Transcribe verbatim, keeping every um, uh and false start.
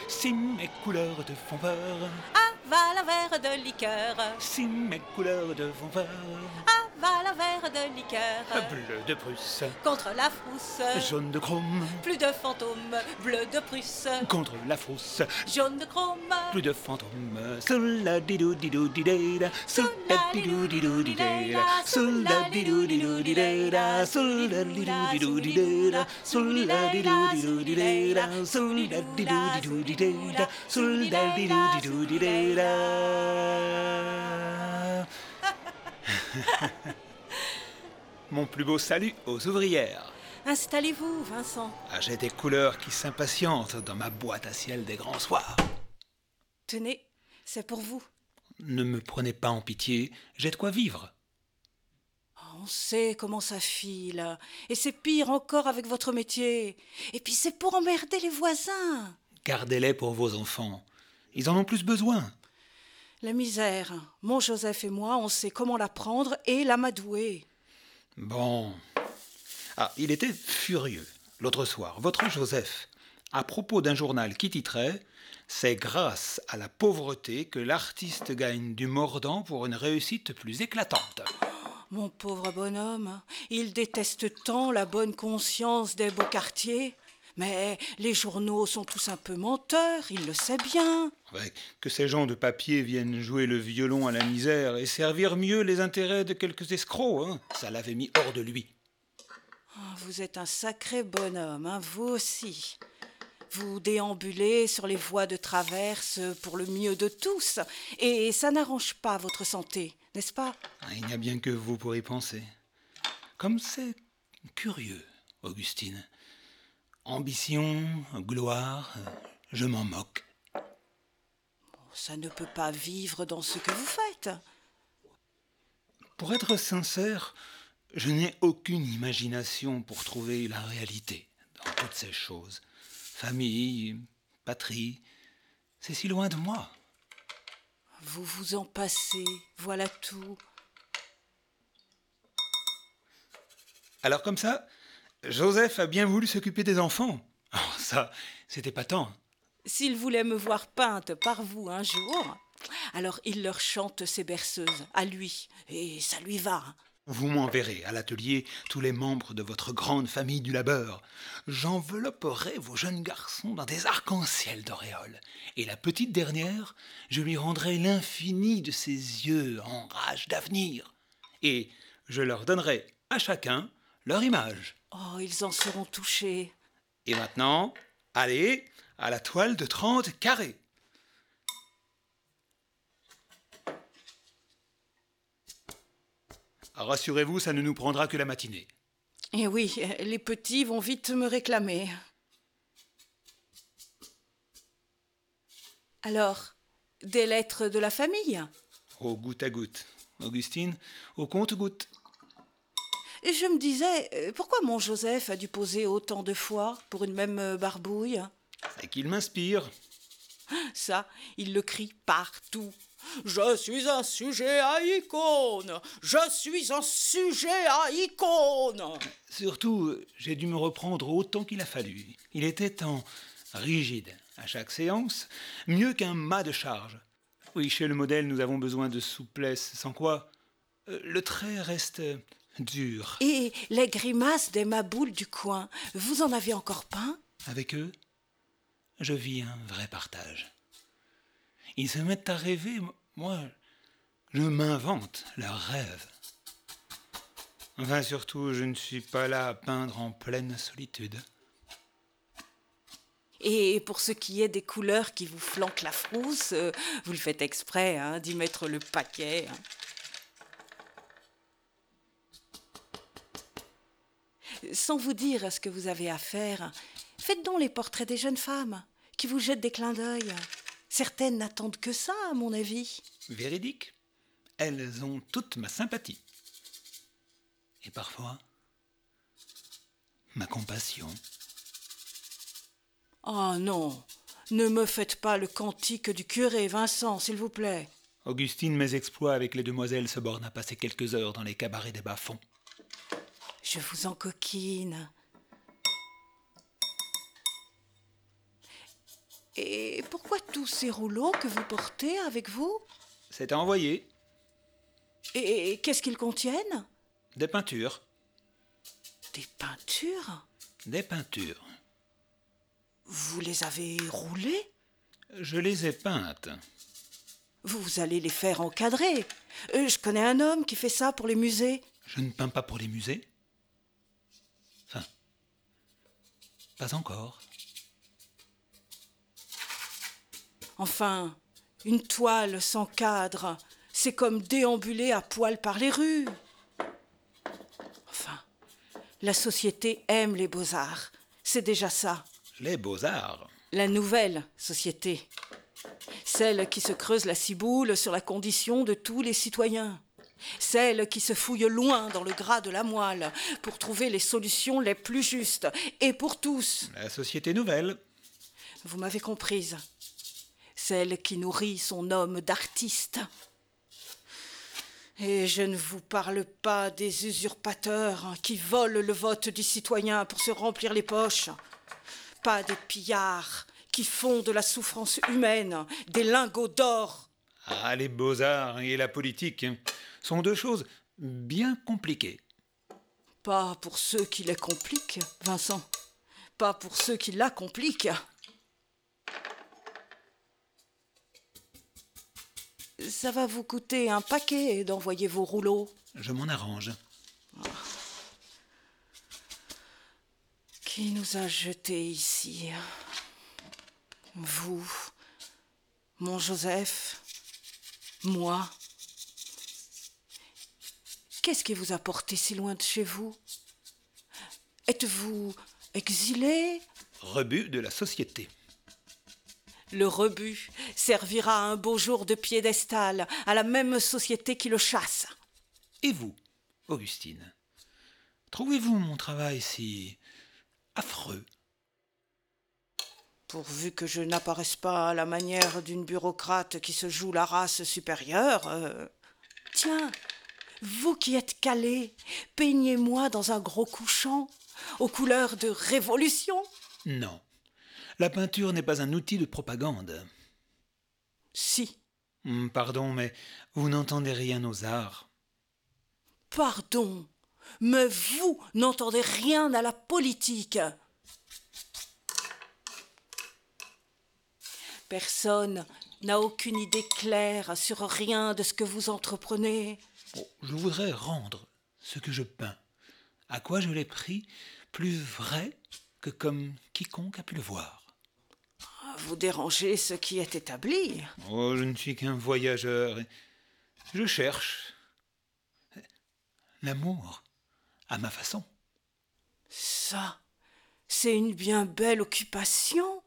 Si mes couleurs te font peur, avale un verre de liqueur. si mes couleurs te font peur, Avale un verre de liqueur. bleu de Prusse, Contre la frousse, jaune de chrome, plus de fantômes. Bleu de Prusse, contre la frousse, jaune de chrome. plus de fantômes. Soula didou didou didéda, soula didou didou didéda, soula didou didou didéda, soula didou didou didéda, soula didou didou didéda, soula didou didou didéda, soula didou didou didéda. Mon plus beau salut aux ouvrières. Installez-vous, Vincent. Ah, j'ai des couleurs qui s'impatientent dans ma boîte à ciel des grands soirs. Tenez, c'est pour vous. Ne me prenez pas en pitié, j'ai de quoi vivre. On sait comment ça file. Et c'est pire encore avec votre métier. Et puis c'est pour emmerder les voisins. Gardez-les pour vos enfants. Ils en ont plus besoin. La misère. Mon Joseph et moi, on sait comment la prendre et l'amadouer. Bon. Ah, il était furieux, l'autre soir, votre Joseph, à propos d'un journal qui titrait « C'est grâce à la pauvreté que l'artiste gagne du mordant pour une réussite plus éclatante. » Mon pauvre bonhomme, il déteste tant la bonne conscience des beaux quartiers. Mais les journaux sont tous un peu menteurs, il le sait bien. Ouais, que ces gens de papier viennent jouer le violon à la misère et servir mieux les intérêts de quelques escrocs, hein, ça l'avait mis hors de lui. Oh, vous êtes un sacré bonhomme, hein, vous aussi. Vous déambulez sur les voies de traverse pour le mieux de tous. Et ça n'arrange pas votre santé, n'est-ce pas? Ah, il n'y a bien que vous pour y penser. Comme c'est curieux, Augustine. Ambition, gloire, je m'en moque. Ça ne peut pas vivre dans ce que vous faites. Pour être sincère, je n'ai aucune imagination pour trouver la réalité dans toutes ces choses. Famille, patrie, c'est si loin de moi. Vous vous en passez, voilà tout. Alors comme ça, Joseph a bien voulu s'occuper des enfants. Oh, ça, c'était pas tant. S'il voulait me voir peinte par vous un jour, alors il leur chante ses berceuses, à lui, et ça lui va. Vous m'enverrez à l'atelier tous les membres de votre grande famille du labeur. J'envelopperai vos jeunes garçons dans des arcs-en-ciel d'auréoles. Et la petite dernière, je lui rendrai l'infini de ses yeux en rage d'avenir. Et je leur donnerai à chacun leur image. Oh, ils en seront touchés. Et maintenant, allez, à la toile de trente carrés. Rassurez-vous, ça ne nous prendra que la matinée. Et oui, les petits vont vite me réclamer. Alors, des lettres de la famille? Au goutte à goutte. Augustine, au compte-goutte. Et je me disais, pourquoi mon Joseph a dû poser autant de fois pour une même barbouille? C'est qu'il m'inspire. Ça, il le crie partout. Je suis un sujet à icône. Je suis un sujet à icône. Surtout, j'ai dû me reprendre autant qu'il a fallu. Il était tant rigide à chaque séance, mieux qu'un mât de charge. Oui, chez le modèle, nous avons besoin de souplesse, sans quoi euh, le trait reste dur. Et les grimaces des maboules du coin, vous en avez encore peint? Avec eux, je vis un vrai partage. Ils se mettent à rêver, moi, je m'invente leurs rêves. Enfin, surtout, je ne suis pas là à peindre en pleine solitude. Et pour ce qui est des couleurs qui vous flanquent la frousse, euh, vous le faites exprès, hein, d'y mettre le paquet. Hein. Sans vous dire à ce que vous avez à faire, faites donc les portraits des jeunes femmes qui vous jettent des clins d'œil. Certaines n'attendent que ça, à mon avis. Véridique, elles ont toute ma sympathie. Et parfois, ma compassion. Oh non, ne me faites pas le cantique du curé, Vincent, s'il vous plaît. Augustine, mes exploits avec les demoiselles se bornent à passer quelques heures dans les cabarets des bas-fonds. Je vous encoquine. Et pourquoi tous ces rouleaux que vous portez avec vous? C'est à envoyer. Et qu'est-ce qu'ils contiennent? Des peintures. Des peintures? Des peintures. Vous les avez roulées? Je les ai peintes. Vous allez les faire encadrer. Euh, je connais un homme qui fait ça pour les musées. Je ne peins pas pour les musées. Enfin, pas encore. Enfin, une toile sans cadre, c'est comme déambuler à poil par les rues. Enfin, la société aime les beaux-arts. C'est déjà ça. Les beaux-arts. La nouvelle société. Celle qui se creuse la ciboule sur la condition de tous les citoyens. Celle qui se fouille loin dans le gras de la moelle pour trouver les solutions les plus justes, et pour tous. La société nouvelle. Vous m'avez comprise. Celle qui nourrit son homme d'artiste. Et je ne vous parle pas des usurpateurs qui volent le vote du citoyen pour se remplir les poches. Pas des pillards qui font de la souffrance humaine des lingots d'or. Ah, les beaux-arts et la politique sont deux choses bien compliquées. Pas pour ceux qui les compliquent, Vincent. Pas pour ceux qui la compliquent. Ça va vous coûter un paquet d'envoyer vos rouleaux. Je m'en arrange. Qui nous a jetés ici? Vous, mon Joseph, moi. Qu'est-ce qui vous a porté si loin de chez vous? Êtes-vous exilé? Rebut de la société. Le rebut servira un beau jour de piédestal à la même société qui le chasse. Et vous, Augustine, trouvez-vous mon travail si affreux? Pourvu que je n'apparaisse pas à la manière d'une bureaucrate qui se joue la race supérieure. Euh... Tiens, vous qui êtes calé, peignez-moi dans un gros couchant, aux couleurs de révolution. Non, la peinture n'est pas un outil de propagande. Si. Hum, Pardon, mais vous n'entendez rien aux arts. Pardon, mais vous n'entendez rien à la politique. Personne n'a aucune idée claire sur rien de ce que vous entreprenez. Oh, je voudrais rendre ce que je peins, à quoi je l'ai pris, plus vrai que comme quiconque a pu le voir. Vous dérangez ce qui est établi. Oh, je ne suis qu'un voyageur. Je cherche l'amour à ma façon. Ça, c'est une bien belle occupation.